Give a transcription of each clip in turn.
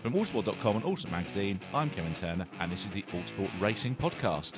From Autosport.com and Autosport Magazine, I'm Kevin Turner, and this is the Autosport Racing Podcast.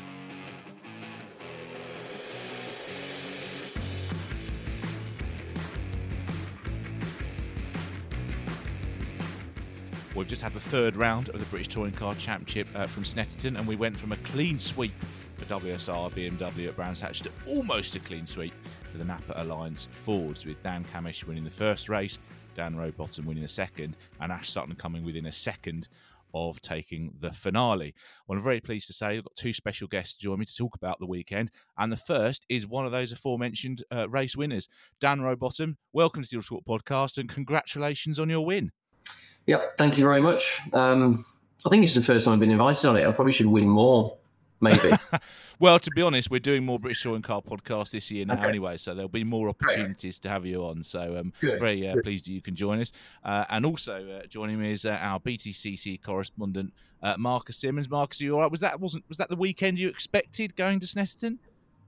We've just had the third round of the British Touring Car Championship from Snetterton, and we went from a clean sweep for WSR BMW at Brands Hatch to almost a clean sweep for the Napa Alliance Fords, with Dan Cammish winning the first race, Dan Rowbottom winning the second, and Ash Sutton coming within a second of taking the finale. Well, I'm very pleased to say I've got two special guests to join me to talk about the weekend, and the first is one of those aforementioned race winners, Dan Rowbottom. Welcome to the Autosport Podcast, and congratulations on your win. Yeah, thank you very much. I think it's the first time I've been invited on it. I probably should win more, maybe. Well, to be honest, we're doing more British Touring Car podcasts this year now anyway, so there'll be more opportunities to have you on. So very pleased that you can join us. And also joining me is our BTCC correspondent, Marcus Simmons. Marcus, are you all right? Was that the weekend you expected going to Snetterton?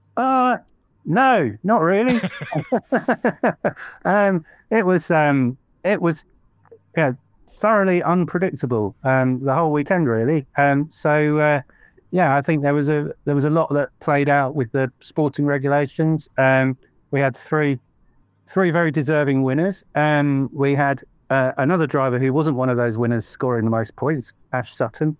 No, not really. It was thoroughly unpredictable the whole weekend, really. I think there was a lot that played out with the sporting regulations. We had three very deserving winners. We had another driver who wasn't one of those winners scoring the most points, Ash Sutton.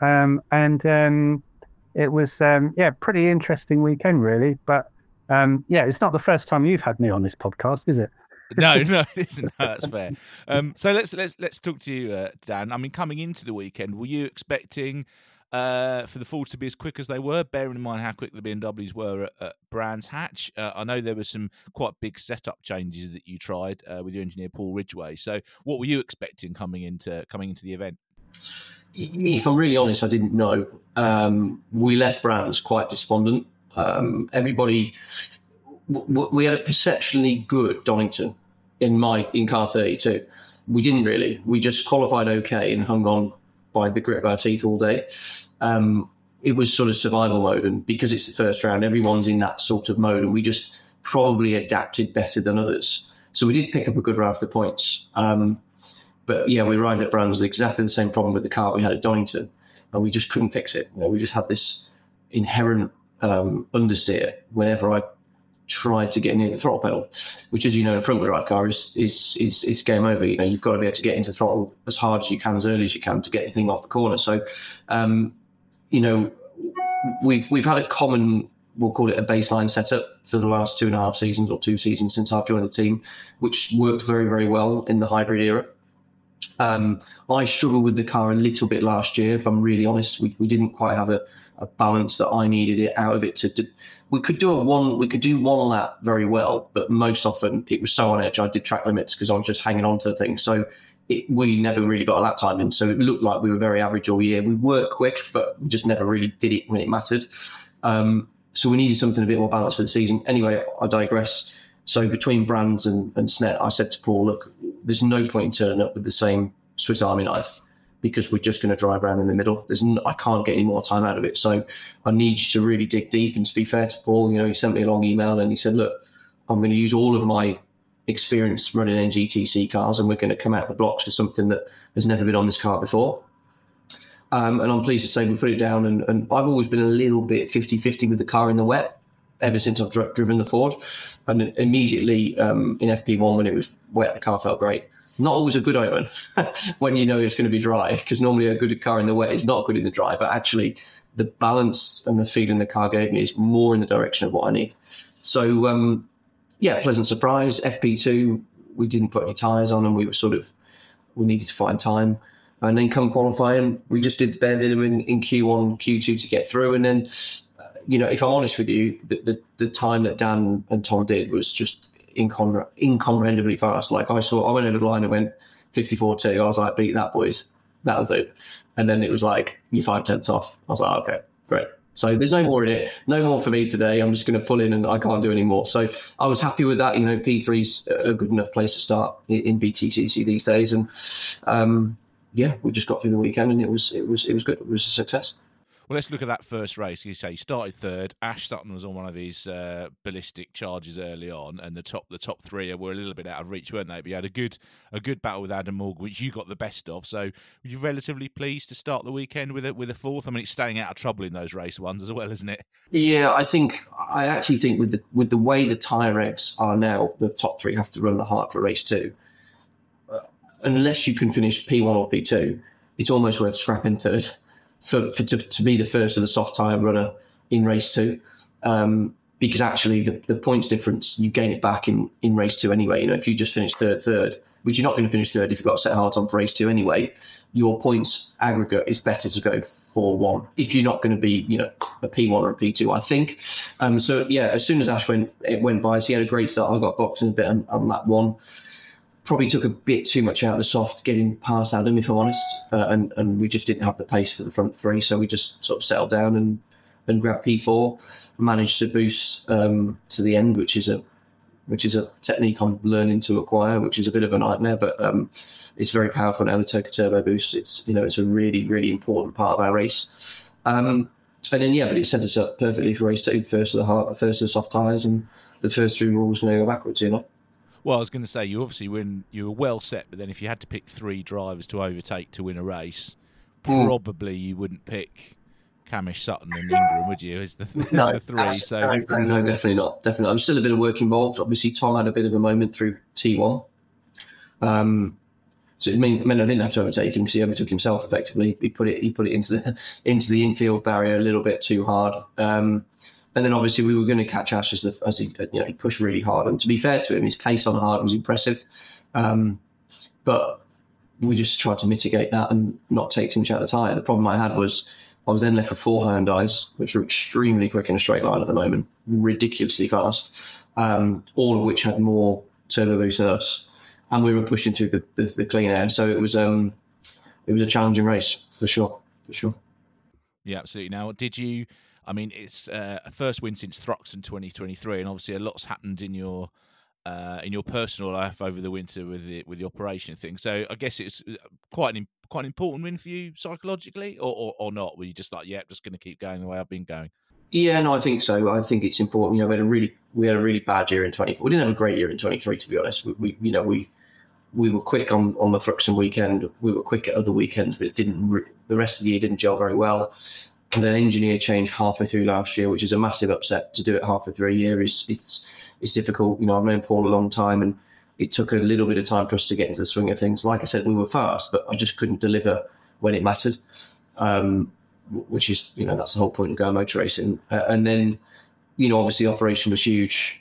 It was pretty interesting weekend, really. But it's not the first time you've had me on this podcast, is it? No, it isn't. No, that's fair. So let's talk to you, Dan. I mean, coming into the weekend, were you expecting for the Fords to be as quick as they were, bearing in mind how quick the BMWs were at Brands Hatch? I know there were some quite big setup changes that you tried with your engineer Paul Ridgway. So, what were you expecting coming into the event? If I'm really honest, I didn't know. We left Brands quite despondent. Everybody. We had a perceptionally good Donington in car 32. We didn't really. We just qualified okay and hung on by the grit of our teeth all day. It was sort of survival mode, and because it's the first round, everyone's in that sort of mode, and we just probably adapted better than others. So we did pick up a good raft of points. But we arrived at Brands with exactly the same problem with the car we had at Donington, and we just couldn't fix it. We just had this inherent understeer whenever I tried to get near the throttle pedal, which, as you know, in a front-wheel drive car is game over. You've got to be able to get into throttle as hard as you can, as early as you can, to get anything off the corner. So, we've had a common, we'll call it a baseline setup for the last 2.5 seasons or 2 seasons since I've joined the team, which worked very, very well in the hybrid era. I struggled with the car a little bit last year, if I'm really honest. We didn't quite have a balance that I needed it out of it to we could do one lap very well, but most often it was so on edge I did track limits because I was just hanging on to the thing. So we never really got a lap time in. So it looked like we were very average all year. We were quick, but we just never really did it when it mattered. So we needed something a bit more balanced for the season. Anyway, I digress. So between Brands and Snet, I said to Paul, look, there's no point in turning up with the same Swiss Army knife, because we're just going to drive around in the middle. I can't get any more time out of it. So I need you to really dig deep. And to be fair to Paul, he sent me a long email and he said, look, I'm going to use all of my experience running NGTC cars, and we're going to come out the blocks with something that has never been on this car before. And I'm pleased to say we put it down. And I've always been a little bit 50-50 with the car in the wet ever since I've driven the Ford. And immediately in FP1, when it was wet, the car felt great. Not always a good omen when you know it's going to be dry, because normally a good car in the wet is not good in the dry. But actually, the balance and the feeling the car gave me is more in the direction of what I need. So, pleasant surprise. FP2, we didn't put any tyres on, and we needed to find time. And then come qualifying, we just did the bare minimum in Q1, Q2 to get through. And then, if I'm honest with you, the time that Dan and Tom did was just incomprehendibly fast. Like I went over the line and went 54.2. I was like, beat that, boys. That'll do. And then it was like, you're 5/10 off. I was like, okay, great. So there's no more in it. No more for me today. I'm just going to pull in and I can't do any more. So I was happy with that. P3's a good enough place to start in BTCC these days. And we just got through the weekend and it was good. It was a success. Well, let's look at that first race. You say you started third. Ash Sutton was on one of these ballistic charges early on, and the top three were a little bit out of reach, weren't they? But you had a good battle with Adam Morgan, which you got the best of. So, were you relatively pleased to start the weekend with a fourth? I mean, it's staying out of trouble in those race ones as well, isn't it? Yeah, I actually think with the way the tyre regs are now, the top three have to run the hard for race two. Unless you can finish P1 or P2, it's almost worth scrapping third to be the first of the soft tyre runner in race two. Because actually the points difference, you gain it back in race two anyway. You know, if you just finish third, which you're not going to finish third if you've got to set hard on for race two anyway, your points aggregate is better to go 4-1 if you're not going to be, you know, a P1 or a P2, I think. So yeah, as soon as Ash went by, so he had a great start. I got boxing a bit on that one. Probably took a bit too much out of the soft getting past Adam, if I'm honest, and we just didn't have the pace for the front three, so we just sort of settled down and grabbed P4. Managed to boost to the end, which is a technique I'm learning to acquire, which is a bit of a nightmare, but it's very powerful now. The TOCA Turbo Boost, it's a really, really important part of our race. And then but it set us up perfectly for race two, first of the hard, first of the soft tyres, and the first three rules going to go backwards, you know. Well, I was going to say, you obviously you were well set, but then if you had to pick three drivers to overtake to win a race, probably you wouldn't pick Camish, Sutton and Ingram, would you, as the three? No, definitely not. Definitely. I'm still a bit of work involved. Obviously, Tom had a bit of a moment through T1. So it meant I didn't have to overtake him because he overtook himself effectively. He put it into the infield barrier a little bit too hard. And then obviously we were going to catch Ash as he pushed really hard. And to be fair to him, his pace on hard was impressive. But we just tried to mitigate that and not take too much out of the tyre. The problem I had was I was then left with 4 Hyundais, which are extremely quick in a straight line at the moment, ridiculously fast, all of which had more turbo boost than us. And we were pushing through the clean air. So it was a challenging race for sure. Yeah, absolutely. Now, it's a first win since Thruxton 2023, and obviously a lot's happened in your personal life over the winter with the operation thing. So I guess it's quite an important win for you psychologically, or not? Were you just like, just going to keep going the way I've been going? Yeah, no, I think so. I think it's important. You know, we had a really bad year in 24. We didn't have a great year in 23, to be honest. We were quick on the Thruxton weekend. We were quick at other weekends, but the rest of the year didn't gel very well. And an engineer change halfway through last year, which is a massive upset. To do it halfway through a year it's difficult. You know, I've known Paul a long time, and it took a little bit of time for us to get into the swing of things. Like I said, we were fast, but I just couldn't deliver when it mattered, which is, that's the whole point of going motor racing. And then, obviously operation was huge.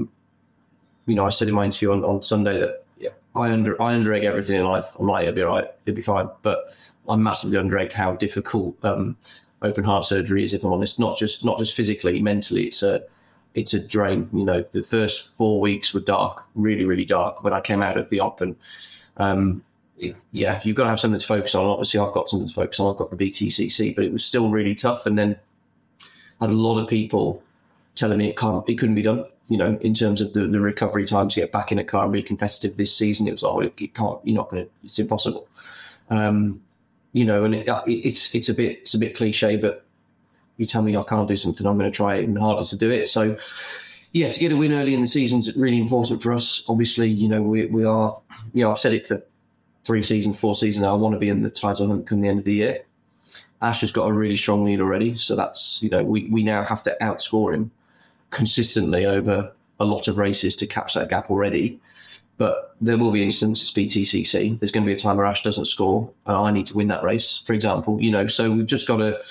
I said in my interview on Sunday that I under-egg everything in life. I'm like, it'll be all right, it'll be fine. But I massively under-egged how difficult open heart surgery is, if I'm honest. Not just physically, mentally. It's a drain. The first 4 weeks were dark, really, really dark when I came out of the op. And you've got to have something to focus on. Obviously, I've got something to focus on. I've got the BTCC, but it was still really tough. And then I had a lot of people telling me it couldn't be done, in terms of the recovery time to get back in a car and be competitive this season. It was it's impossible. And it's a bit cliche, but you tell me I can't do something, I'm going to try even harder to do it. So, to get a win early in the season is really important for us. Obviously, we are, I've said it for 4 seasons now, I want to be in the title hunt come the end of the year. Ash has got a really strong lead already. So that's, we now have to outscore him consistently over a lot of races to catch that gap already. But there will be instances, BTCC, there's going to be a time where Ash doesn't score and I need to win that race, for example, so we've just got to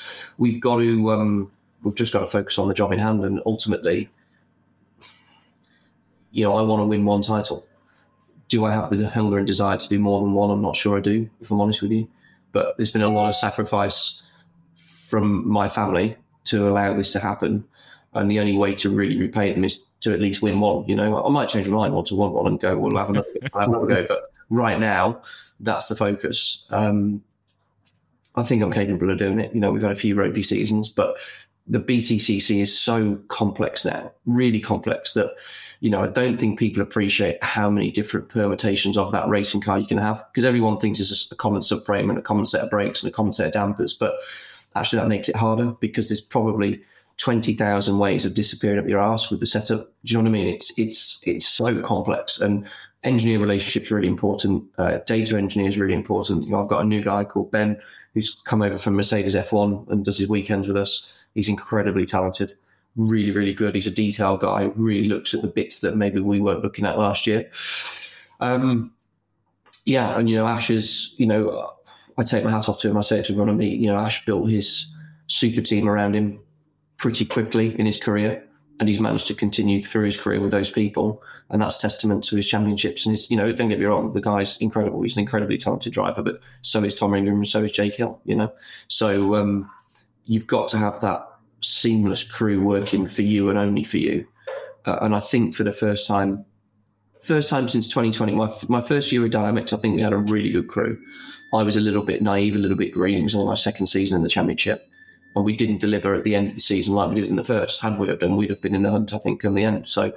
focus on the job in hand. And ultimately, I want to win one title. Do I have the hunger and desire to do more than one? I'm not sure I do, if I'm honest with you. But there's been a lot of sacrifice from my family to allow this to happen. And the only way to really repay them is to at least win one. I might change my mind to win one and go, we'll have another go. But right now, that's the focus. I think I'm capable of doing it. We've had a few rugby seasons, but the BTCC is so complex now, really complex, that, I don't think people appreciate how many different permutations of that racing car you can have, because everyone thinks it's just a common subframe and a common set of brakes and a common set of dampers. But actually that makes it harder because there's probably 20,000 ways of disappearing up your arse with the setup. Do you know what I mean? It's so complex, and engineer relationships are really important. Data engineer is really important. I've got a new guy called Ben who's come over from Mercedes F1 and does his weekends with us. He's incredibly talented, really, really good. He's a detail guy, really looks at the bits that maybe we weren't looking at last year. And, Ash is, I take my hat off to him. I say it to everyone I meet. Ash built his super team around him pretty quickly in his career, and he's managed to continue through his career with those people, and that's testament to his championships. And don't get me wrong, the guy's incredible. He's an incredibly talented driver, but so is Tom Ingram and so is Jake Hill. So you've got to have that seamless crew working for you and only for you. And I think for the first time since 2020, my first year of Dynamics, I think we had a really good crew. I was a little bit naive, a little bit green. It was only my second season in the championship. And we didn't deliver at the end of the season like we did in the first. Had we have done, we'd have been in the hunt, I think, in the end. So,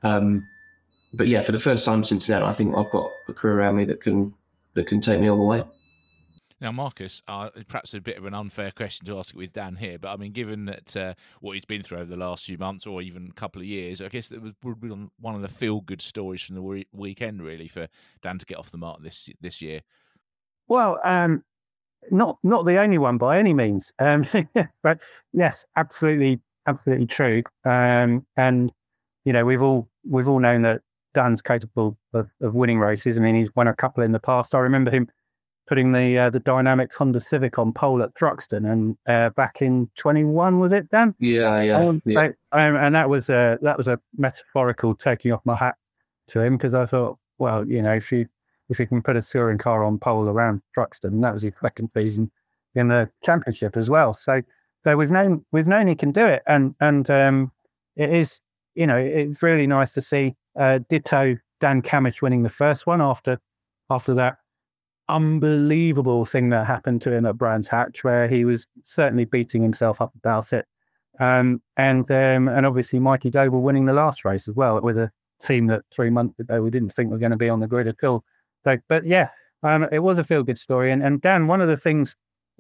but yeah, for the first time since then, I think I've got a crew around me that can take me all the way. Now, Marcus, perhaps a bit of an unfair question to ask it with Dan here, but I mean, given that what he's been through over the last few months or even a couple of years, I guess that would be one of the feel-good stories from the weekend, really, for Dan to get off the mark this year. Well, not the only one by any means, but yes, absolutely true. And we've all known that Dan's capable of winning races. I mean, he's won a couple in the past. I remember him putting the Dynamics Honda Civic on pole at Thruxton, and back in 21, was it, Dan? Yeah. And that was a metaphorical taking off my hat to him, because I thought, well, if you can put a touring car on pole around Thruxton, that was his second season in the championship as well. So we've known he can do it, and it is, it's really nice to see. Ditto Dan Cammish winning the first one after that unbelievable thing that happened to him at Brands Hatch, where he was certainly beating himself up about it. And obviously Mikey Doble winning the last race as well with a team that 3 months ago we didn't think were going to be on the grid at all. So, but yeah, it was a feel-good story. And Dan, one of the things,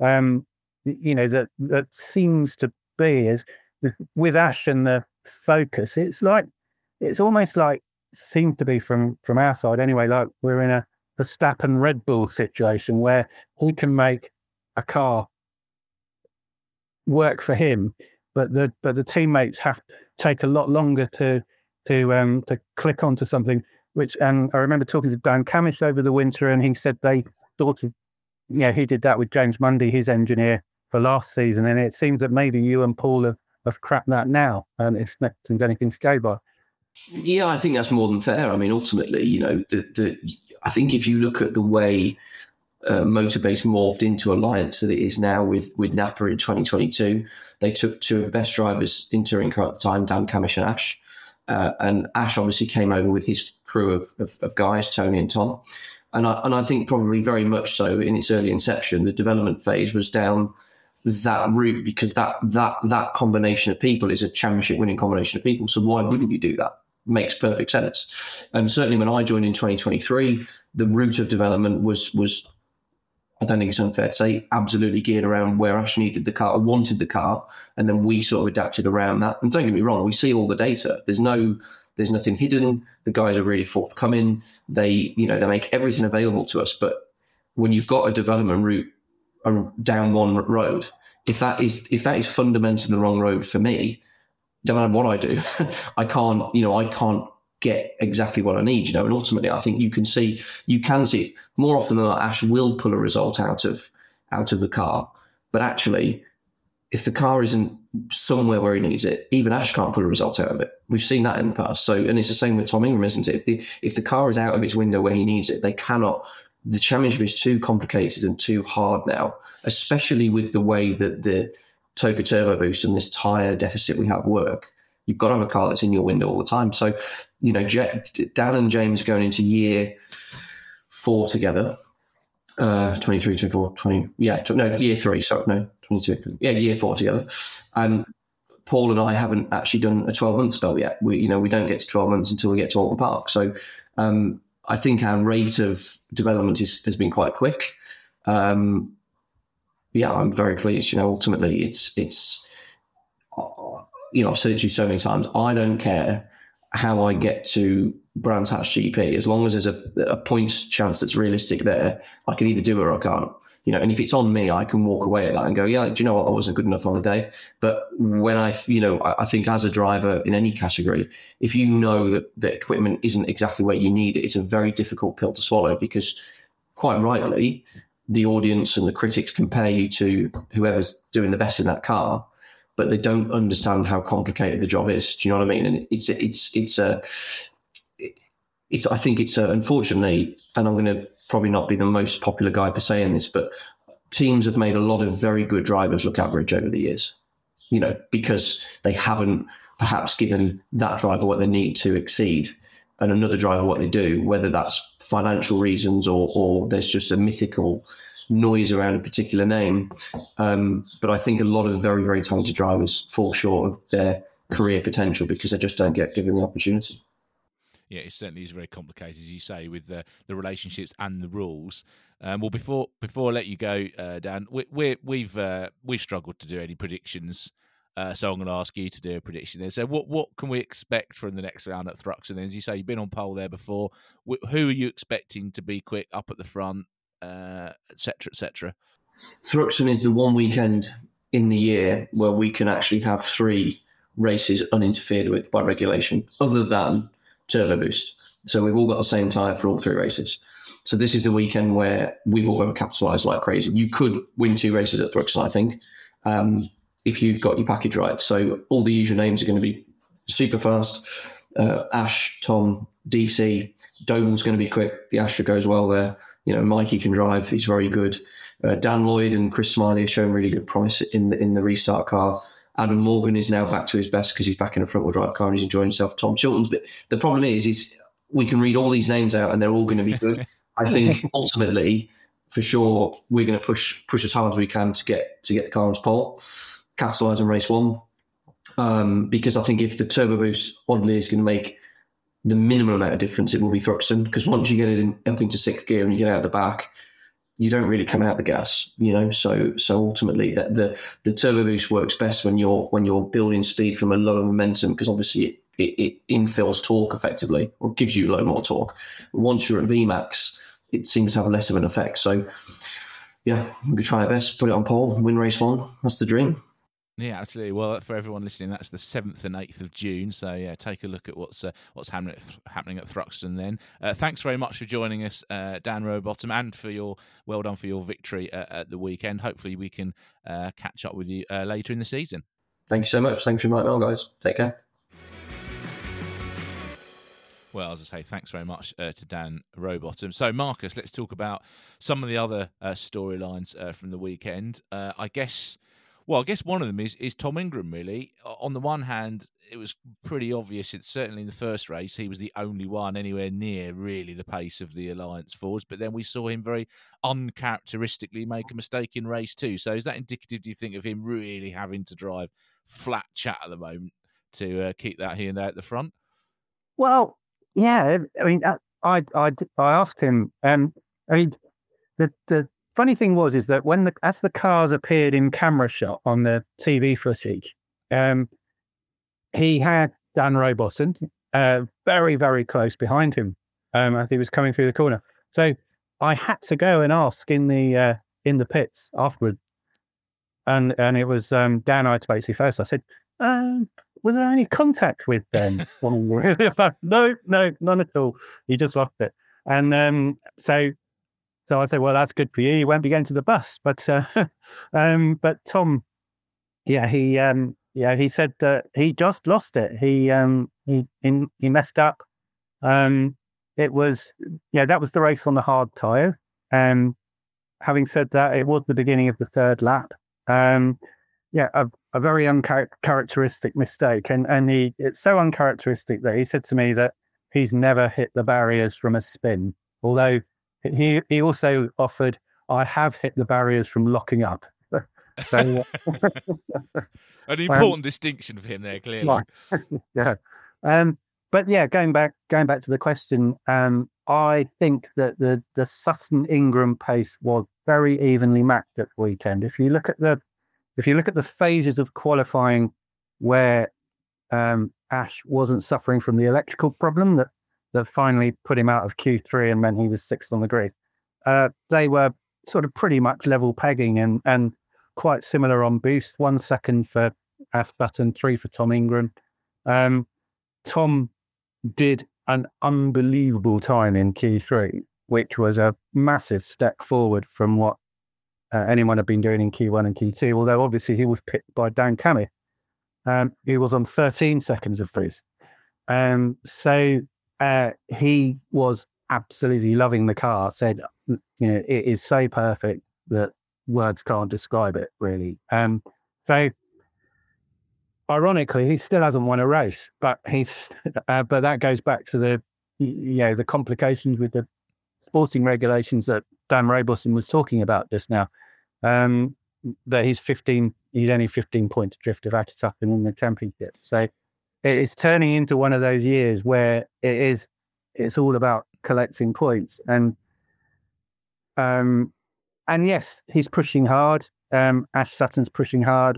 that seems to be is with Ash and the Focus, it's almost like, seemed to be from our side anyway, like we're in a Verstappen Red Bull situation where he can make a car work for him, but the teammates have to take a lot longer to click onto something. And I remember talking to Dan Cammish over the winter, and he said they thought of, he did that with James Mundy, his engineer, for last season, and it seems that maybe you and Paul have cracked that now, and it's not anything to go by. Yeah, I think that's more than fair. I mean, ultimately, I think if you look at the way Motorbase morphed into Alliance that it is now with Napa in 2022, they took two of the best drivers in touring car at the time, Dan Cammish and Ash. And Ash obviously came over with his crew of guys, Tony and Tom. And I think probably very much so in its early inception, the development phase was down that route, because that combination of people is a championship winning combination of people. So why wouldn't you do that? Makes perfect sense. And certainly when I joined in 2023, the route of development was I don't think it's unfair to say, absolutely geared around where Ash needed the car or wanted the car, and then we sort of adapted around that. And don't get me wrong, we see all the data. There's nothing hidden. The guys are really forthcoming. They make everything available to us. But when you've got a development route down one road, if that is fundamentally the wrong road for me, no matter what I do, I can't get exactly what I need, and ultimately I think you can see more often than not, Ash will pull a result out of the car, but actually if the car isn't somewhere where he needs it, even Ash can't pull a result out of it. We've seen that in the past. So, and it's the same with Tom Ingram, isn't it? If the car is out of its window where he needs it, they cannot. The championship is too complicated and too hard now, especially with the way that the Toka Turbo Boost and this tyre deficit we have work. You've got to have a car that's in your window all the time. So, Dan and James are going into year 4 together, 23, 24, 20, year 3, sorry, no, 22, year 4 together. And Paul and I haven't actually done a 12-month spell yet. We don't get to 12 months until we get to Alton Park. So I think our rate of development has been quite quick. yeah, I'm very pleased. Ultimately, it's I've said it to you so many times. I don't care how I get to Brands Hatch GP, as long as there's a points chance that's realistic there. I can either do it or I can't. And if it's on me, I can walk away at that and go, yeah, do you know what? I wasn't good enough on the day. But when I think as a driver in any category, if you know that the equipment isn't exactly where you need it, it's a very difficult pill to swallow, because quite rightly, the audience and the critics compare you to whoever's doing the best in that car, but they don't understand how complicated the job is. Do you know what I mean? And I think it's unfortunately, and I'm going to probably not be the most popular guy for saying this, but teams have made a lot of very good drivers look average over the years, because they haven't perhaps given that driver what they need to exceed and another driver what they do, whether that's financial reasons or there's just a mythical noise around a particular name. But I think a lot of very, very talented drivers fall short of their career potential because they just don't get given the opportunity. Yeah, it certainly is very complicated, as you say, with the relationships and the rules. Well, before I let you go, Dan, we've struggled to do any predictions, so I'm going to ask you to do a prediction there. So, what can we expect from the next round at Thruxton? As you say, you've been on pole there before. Who are you expecting to be quick up at the front, etc., etc.? Thruxton is the one weekend in the year where we can actually have 3 races uninterfered with by regulation, other than Turbo Boost. So we've all got the same tyre for all 3 races. So this is the weekend where we've all got to capitalise like crazy. You could win 2 races at Thruxton, I think, if you've got your package right. So all the usual names are going to be super fast. Ash, Tom, DC, Doble's going to be quick. The Astra goes well there. Mikey can drive. He's very good. Dan Lloyd and Chris Smiley have shown really good promise in the restart car. Adam Morgan is now back to his best because he's back in a front-wheel drive car and he's enjoying himself. Tom Chilton's, but the problem is we can read all these names out and they're all going to be good. I think ultimately, for sure, we're going to push as hard as we can to get the car onto pole, capitalise on race 1. Because I think if the Turbo Boost oddly is going to make the minimum amount of difference, it will be Thruxton. Because once you get it up into 6th gear and you get out the back, you don't really come out the gas, So ultimately, the Turbo Boost works best when you're building speed from a lower momentum, because obviously it infills torque effectively, or gives you a lot more torque. But once you're at VMAX, it seems to have less of an effect. So, yeah, we could try our best, put it on pole, win race 1. That's the dream. Yeah, absolutely. Well, for everyone listening, that's the 7th and 8th of June. So, yeah, take a look at what's happening at Thruxton then. Thanks very much for joining us, Dan Rowbottom, and well done for your victory at the weekend. Hopefully we can catch up with you later in the season. Thank you so much. Thanks for inviting me on, guys. Take care. Well, as I say, thanks very much to Dan Rowbottom. So, Marcus, let's talk about some of the other storylines from the weekend. I guess one of them is Tom Ingram, really. On the one hand, it was pretty obvious, certainly in the first race, he was the only one anywhere near really the pace of the Alliance Fords. But then we saw him very uncharacteristically make a mistake in race 2. So is that indicative, do you think, of him really having to drive flat chat at the moment to keep that here and there at the front? Well, yeah. I mean, I asked him, the funny thing was that as the cars appeared in camera shot on the TV footage, he had Dan Rowbottom very, very close behind him as he was coming through the corner. So I had to go and ask in the pits afterward, and it was Dan I had to basically first. I said, was there any contact with Ben? No, none at all. He just lost it. And so I said, well, that's good for you. You won't be going to the bus. But Tom, he said that he just lost it. He messed up. It was, that was the race on the hard tyre. Having said that, it was the beginning of the 3rd lap. A very uncharacteristic mistake. And it's so uncharacteristic that he said to me that he's never hit the barriers from a spin. Although he also offered, I have hit the barriers from locking up. So an important distinction for him there, clearly. Yeah. But yeah, going back to the question, I think that the Sutton Ingram pace was very evenly matched at the weekend. If you look at the phases of qualifying where Ash wasn't suffering from the electrical problem that finally put him out of Q3 and meant he was sixth on the grid, they were sort of pretty much level pegging and quite similar on boost. 1 second for Ash Sutton, 3 for Tom Ingram. Tom did an unbelievable time in Q3, which was a massive step forward from what anyone had been doing in Q1 and Q2, although obviously he was picked by Dan Cammy. He was on 13 seconds of boost. So he was absolutely loving the car, said, it is so perfect that words can't describe it, really. So ironically, he still hasn't won a race, but but that goes back to the complications with the sporting regulations that Dan Roberson was talking about just now. That he's only 15 points adrift of Ash in the championship. So it's turning into one of those years where it's all about collecting points. And yes, he's pushing hard. Ash Sutton's pushing hard.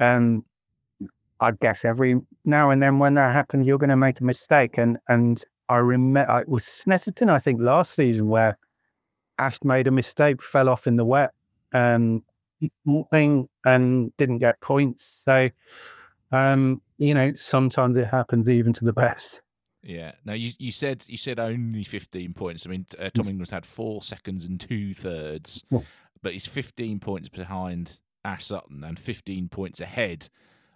I guess every now and then when that happens, you're going to make a mistake. And I remember it was Snetterton, I think, last season where Ash made a mistake, fell off in the wet and didn't get points. So, sometimes it happens even to the best. Yeah. Now you said only 15 points. I mean, Tom Ingram's had 4 seconds and 2/3, but he's 15 points behind Ash Sutton and 15 points ahead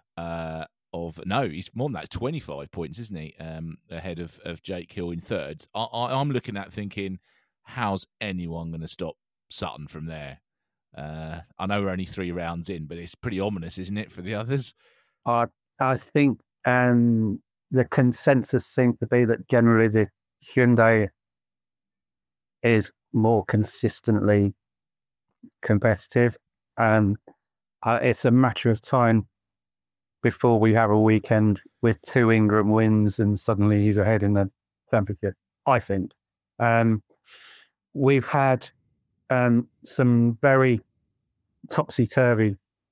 he's more than that, 25 points, isn't he? Ahead of Jake Hill in third. I'm looking at thinking, how's anyone going to stop Sutton from there? I know we're only 3 rounds in, but it's pretty ominous, isn't it, for the others? I think the consensus seems to be that generally the Hyundai is more consistently competitive. It's a matter of time before we have a weekend with 2 Ingram wins and suddenly he's ahead in the championship, I think. We've had some very topsy-turvy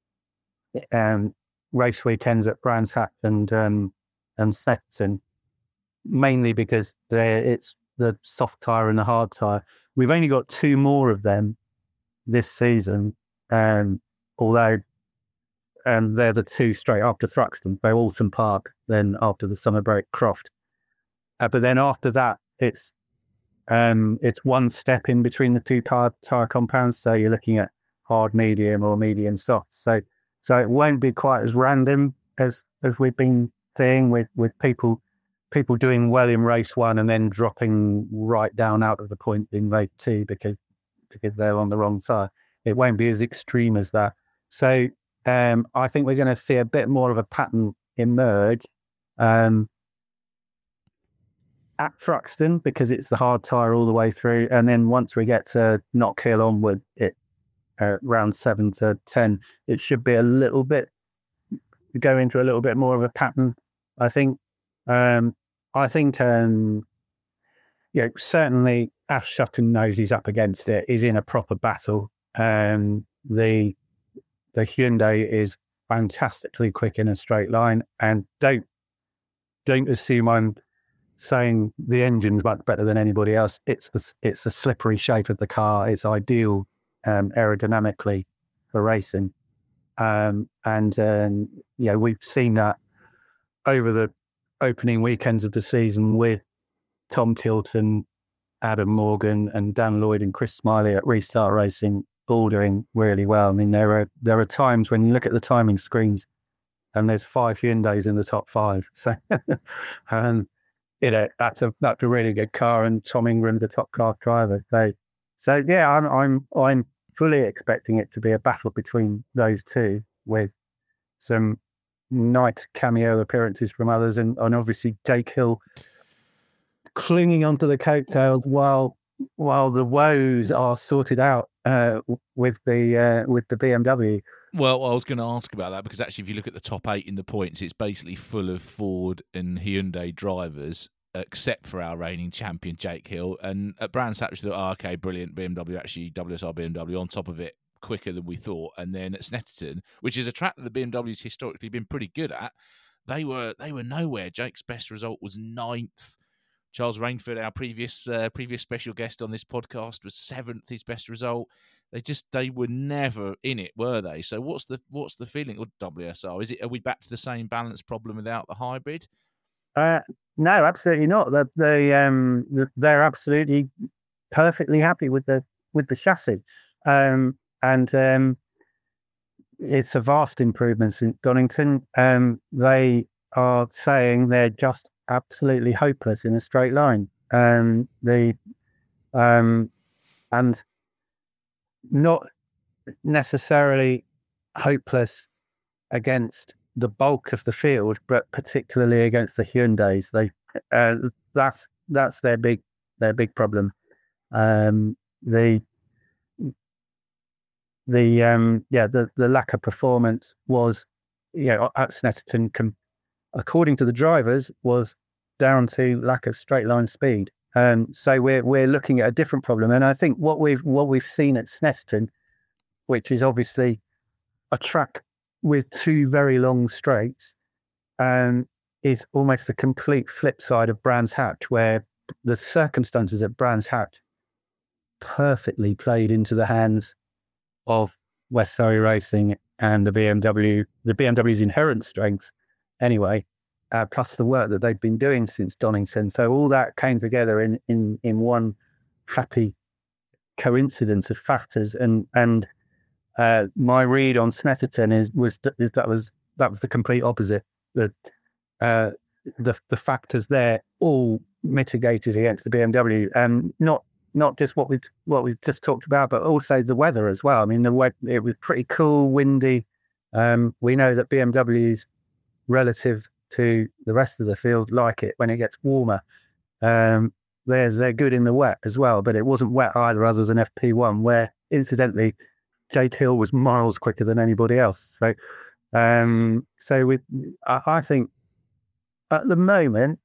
race weekends at Brands Hatch and Snetterton, mainly because it's the soft tyre and the hard tyre. We've only got 2 more of them this season, although they're the 2 straight after Thruxton, so Alton Park, then after the summer break, Croft. But then after that, it's 1 step in between the 2 tyre compounds, so you're looking at hard, medium, or medium soft. So it won't be quite as random as we've been seeing with people doing well in race 1 and then dropping right down out of the point in race 2 because they're on the wrong side. It won't be as extreme as that. So I think we're going to see a bit more of a pattern emerge at Thruxton because it's the hard tyre all the way through. And then once we get to Knockhill onward, round 7 to 10, it should be a little bit, go into a little bit more of a pattern, I think. Certainly Ash Sutton knows he's up against it. He's in a proper battle. The Hyundai is fantastically quick in a straight line, and don't assume I'm saying the engine's much better than anybody else. It's a slippery shape of the car. It's ideal aerodynamically for racing. We've seen that over the opening weekends of the season with Tom Tilton, Adam Morgan, and Dan Lloyd and Chris Smiley at Restart Racing, all doing really well. I mean, there are times when you look at the timing screens and there's 5 Hyundais in the top 5. So, that's a really good car, and Tom Ingram, the top car driver. So yeah, I'm fully expecting it to be a battle between those 2 with some nice cameo appearances from others, and obviously Jake Hill clinging onto the coattails while the woes are sorted out with the BMW. Well, I was going to ask about that because actually, if you look at the top 8 in the points, it's basically full of Ford and Hyundai drivers. except for our reigning champion, Jake Hill. And at Brands Hatch, we thought, okay, brilliant, BMW, actually, WSR BMW on top of it quicker than we thought. And then at Snetterton, which is a track that the BMW's historically been pretty good at, they were nowhere. Jake's best result was 9th. Charles Rainford, our previous special guest on this podcast, was 7th, his best result. They were never in it, were they? So what's the feeling with WSR? Are we back to the same balance problem without the hybrid? No, absolutely not. They're absolutely perfectly happy with the chassis, and it's a vast improvement since Donington. They are saying they're just absolutely hopeless in a straight line. And not necessarily hopeless against the bulk of the field, but particularly against the Hyundais. That's their big problem. The lack of performance was, at Snetterton, according to the drivers, was down to lack of straight line speed. So we're looking at a different problem. And I think what we've seen at Snetterton, which is obviously a track with 2 very long straights, is almost the complete flip side of Brands Hatch, where the circumstances at Brands Hatch perfectly played into the hands of West Surrey Racing and the BMW's inherent strengths anyway, plus the work that they've been doing since Donington. So all that came together in one happy coincidence of factors. And my read on Snetterton was that was the complete opposite. The factors there all mitigated against the BMW, and not just what we've just talked about, but also the weather as well. I mean, it was pretty cool, windy. We know that BMWs, relative to the rest of the field, like it when it gets warmer. They're good in the wet as well, but it wasn't wet either, other than FP1, where incidentally Jake Hill was miles quicker than anybody else. So, I think at the moment,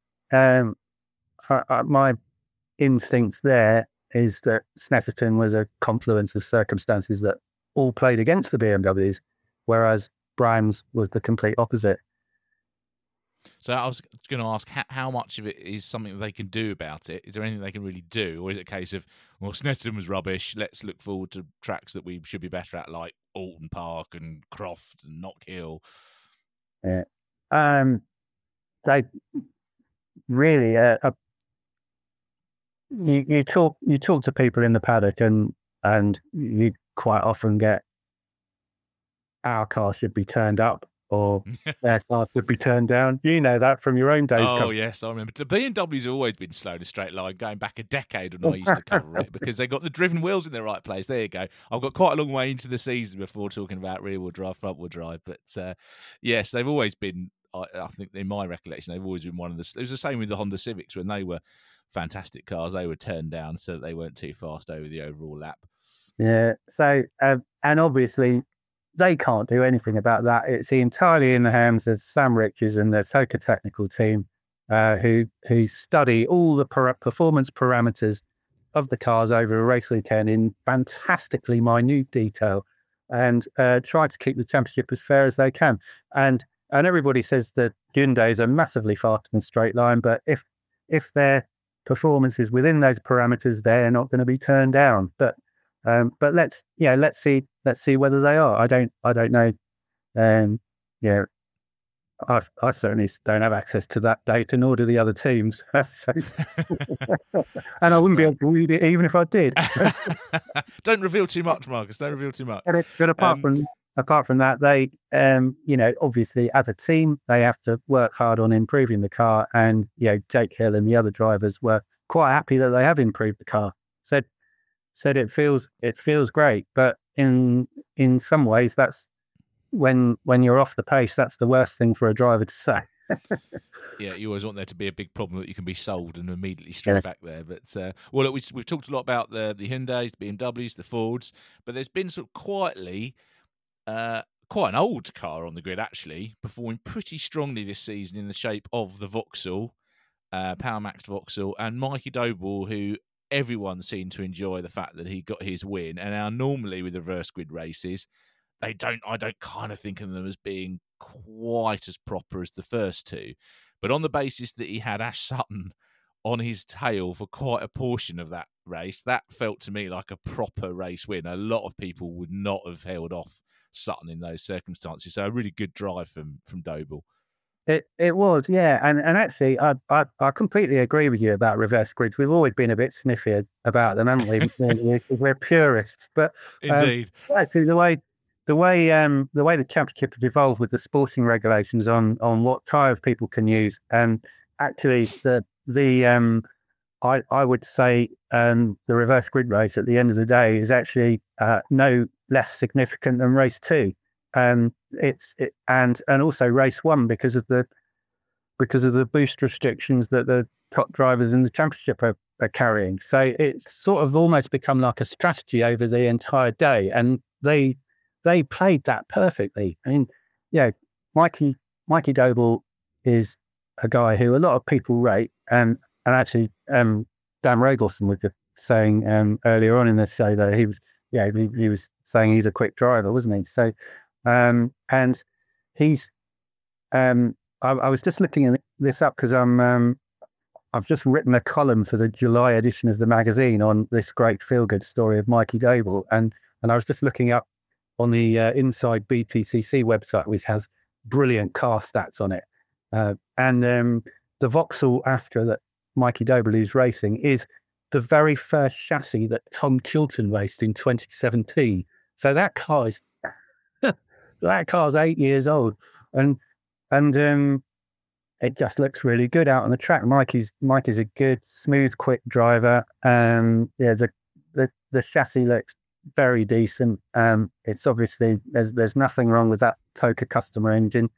my instincts there is that Snetterton was a confluence of circumstances that all played against the BMWs, whereas Brands was the complete opposite. So I was going to ask, how much of it is something that they can do about it? Is there anything they can really do? Or is it a case of, well, Snetterton was rubbish, let's look forward to tracks that we should be better at, like Alton Park and Croft and Knock Hill? Yeah. They really, you talk to people in the paddock and you quite often get, our car should be turned up, or their car should be turned down. You know that from your own days. Oh, yes, I remember. The BMW's always been slow in a straight line, going back a decade when I used to cover it, because they got the driven wheels in the right place. There you go. I've got quite a long way into the season before talking about rear-wheel drive, front-wheel drive. But, yes, they've always been, I think in my recollection, they've always been one of the... It was the same with the Honda Civics when they were fantastic cars. They were turned down so that they weren't too fast over the overall lap. Yeah, so, and obviously... they can't do anything about that. It's entirely in the hands of Sam Riches and the TOCA technical team, who study all the performance parameters of the cars over a race weekend in fantastically minute detail, and try to keep the championship as fair as they can. And everybody says that Hyundais are massively fast in a straight line, but if their performance is within those parameters, they're not going to be turned down. But let's see whether they are. I don't know. I certainly don't have access to that data, nor do the other teams. And I wouldn't be able to read it even if I did. Don't reveal too much, Marcus. Don't reveal too much. But apart from that, they, obviously as a team, they have to work hard on improving the car. And Jake Hill and the other drivers were quite happy that they have improved the car. Said it feels great, but in some ways, that's when you're off the pace, that's the worst thing for a driver to say. Yeah, you always want there to be a big problem that you can be sold and immediately straight back there. But look, we've talked a lot about the Hyundais, the BMWs, the Fords, but there's been sort of quietly quite an old car on the grid actually performing pretty strongly this season in the shape of the Vauxhall. Power Max Vauxhall, and Mikey Doble, who everyone seemed to enjoy the fact that he got his win. And now normally with reverse grid races, I don't kind of think of them as being quite as proper as the first two. But on the basis that he had Ash Sutton on his tail for quite a portion of that race, that felt to me like a proper race win. A lot of people would not have held off Sutton in those circumstances. So a really good drive from Doble. It was, yeah, and actually, I completely agree with you about reverse grids. We've always been a bit sniffy about them, haven't we? We're purists, but indeed, actually, the way the championship has evolved with the sporting regulations on what tyres people can use, and actually I would say the reverse grid race at the end of the day is actually no less significant than race 2. And also race 1 because of the boost restrictions that the top drivers in the championship are carrying. So it's sort of almost become like a strategy over the entire day, and they played that perfectly. I mean, yeah, Mikey Doble is a guy who a lot of people rate, and actually Dan Ragelson was just saying earlier on in the show that he was saying he's a quick driver, wasn't he? So. And he's, I was just looking this up because I've just written a column for the July edition of the magazine on this great feel-good story of Mikey Doble, and I was just looking up on the Inside BTCC website, which has brilliant car stats on it, and the Vauxhall Astra that Mikey Doble is racing is the very first chassis that Tom Chilton raced in 2017. So that car's 8 years old, and it just looks really good out on the track. Mikey's a good, smooth, quick driver. The chassis looks very decent. It's obviously there's nothing wrong with that Coca customer engine,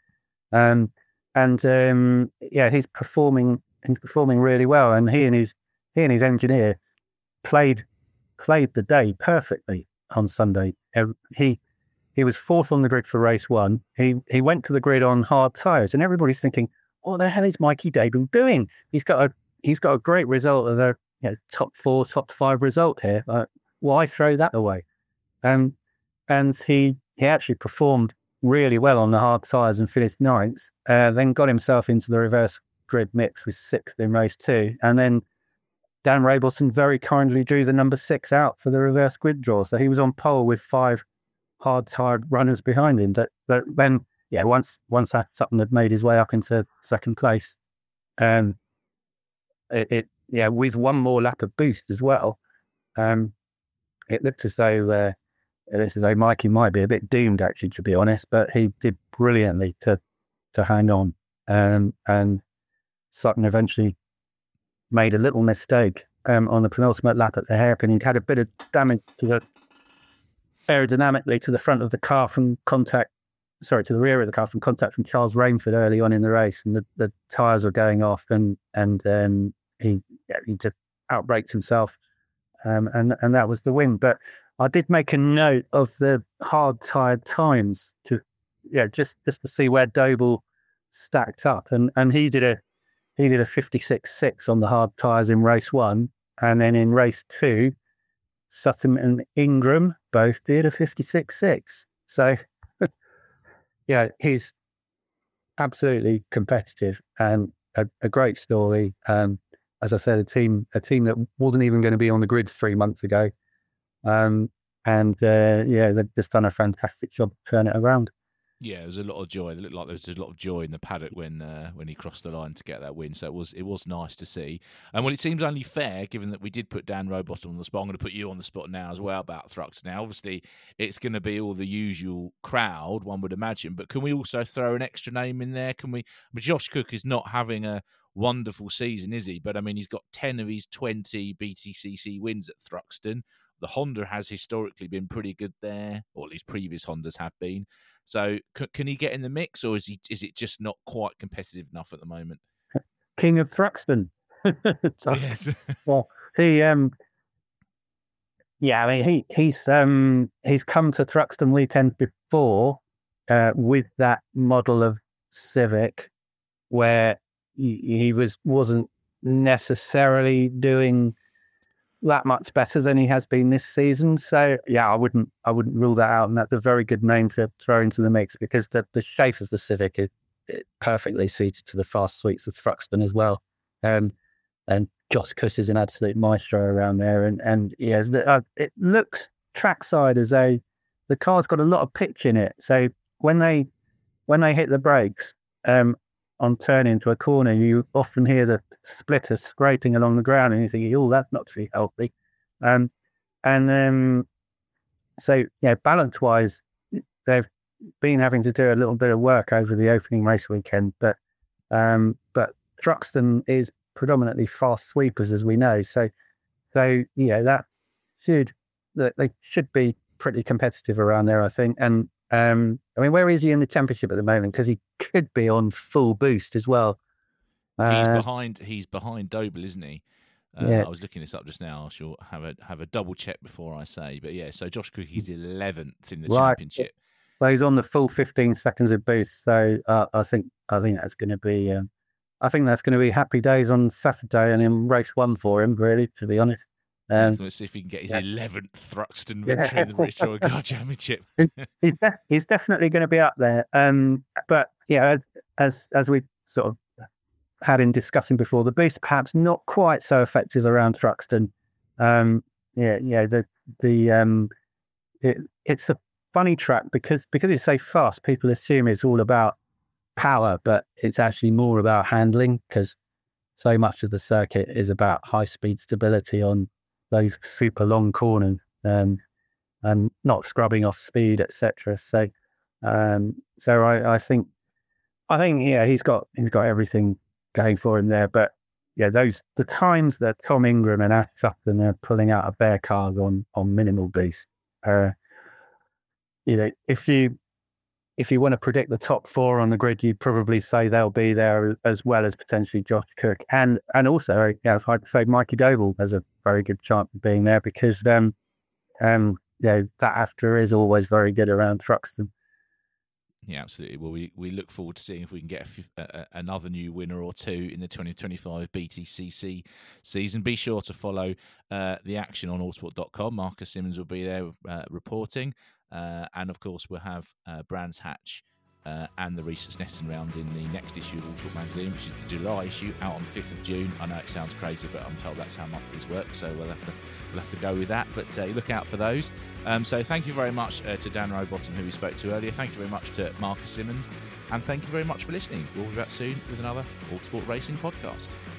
he's performing really well, and he and his engineer played the day perfectly on Sunday. He was 4th on the grid for race 1. He went to the grid on hard tyres, and everybody's thinking, "What the hell is Mikey Doble doing? He's got a great result of a top 4, top 5 result here. Why throw that away?" And he actually performed really well on the hard tyres and finished 9th. Then got himself into the reverse grid mix with 6th in race 2, and then Dan Ragelson very kindly drew the number 6 out for the reverse grid draw, so he was on pole with 5 hard-tired runners behind him. That then, once that Sutton had made his way up into second place, with one more lap of boost as well, it looked as though Mikey might be a bit doomed, actually, to be honest. But he did brilliantly to hang on, and Sutton eventually made a little mistake on the penultimate lap at the hairpin. He'd had a bit of damage aerodynamically to the front of the car to the rear of the car from contact from Charles Rainford early on in the race, and the tyres were going off, and he just outbraked himself, and that was the win. But I did make a note of the hard tired times just to see where Doble stacked up, and he did a 56.6 on the hard tyres in race 1, and then in race 2, Sutton and Ingram both did a 56.6. So, he's absolutely competitive and a great story. As I said, a team that wasn't even going to be on the grid 3 months ago. They've just done a fantastic job to turn it around. Yeah, there was a lot of joy. It looked like there was a lot of joy in the paddock when he crossed the line to get that win. So it was nice to see. And it seems only fair, given that we did put Dan Rowbottom on the spot. I'm going to put you on the spot now as well about Thruxton. Now, obviously, it's going to be all the usual crowd, one would imagine. But can we also throw an extra name in there? Josh Cook is not having a wonderful season, is he? But I mean, he's got 10 of his 20 BTCC wins at Thruxton. The Honda has historically been pretty good there, or at least previous Hondas have been. So can he get in the mix, or is it just not quite competitive enough at the moment? King of Thruxton. Yes. Well, he's come to Thruxton weekend before with that model of Civic where he wasn't necessarily doing that much better than he has been this season. So yeah, I wouldn't rule that out, and that's a very good name to throw into the mix, because the shape of the Civic is perfectly suited to the fast sweeps of Thruxton as well. And Josh Cook is an absolute maestro around there, and yeah, it looks trackside as though the car's got a lot of pitch in it. So when they hit the brakes on turn into a corner, you often hear the splitter scraping along the ground, and you think, oh, that's not too healthy. So yeah, balance wise, they've been having to do a little bit of work over the opening race weekend, but Thruxton is predominantly fast sweepers, as we know. So yeah, they should be pretty competitive around there, I think. And I mean, where is he in the championship at the moment? Because he could be on full boost as well. He's behind Doble, isn't he? Yeah. I was looking this up just now. I shall have a double check before I say. But yeah, so Josh Cook, he's 11th in the championship. Well, he's on the full 15 seconds of boost. So I think that's going to be happy days on Saturday and in race one for him, really, to be honest. Let's see if he can get his 11th Thruxton victory in the British Touring Car Championship. He's definitely going to be up there. But yeah, as we sort of had in discussing before, the boost perhaps not quite so effective around Thruxton. It's a funny track because it's so fast. People assume it's all about power, but it's actually more about handling, because so much of the circuit is about high speed stability on those super long corners, and not scrubbing off speed, etc. So I think yeah, he's got everything going for him there. But yeah, the times that Tom Ingram and Ash Sutton are pulling out a bear card on minimal boost, if you want to predict the top four on the grid, you'd probably say they'll be there, as well as potentially Josh Cook, and also, I'd say Mikey Doble has a very good chance of being there, because that after is always very good around Thruxton. Yeah, absolutely. Well, we look forward to seeing if we can get another new winner or two in the 2025 BTCC season. Be sure to follow the action on autosport.com. Marcus Simmons will be there reporting. And of course, we'll have Brands Hatch and the Reese Snetterton round in the next issue of Autosport magazine, which is the July issue, out on the 5th of June. I know it sounds crazy, but I'm told that's how monthlies work, so we'll have to go with that. But look out for those. So thank you very much to Dan Rowbottom, who we spoke to earlier. Thank you very much to Marcus Simmons, and thank you very much for listening. We'll be back soon with another Autosport Racing podcast.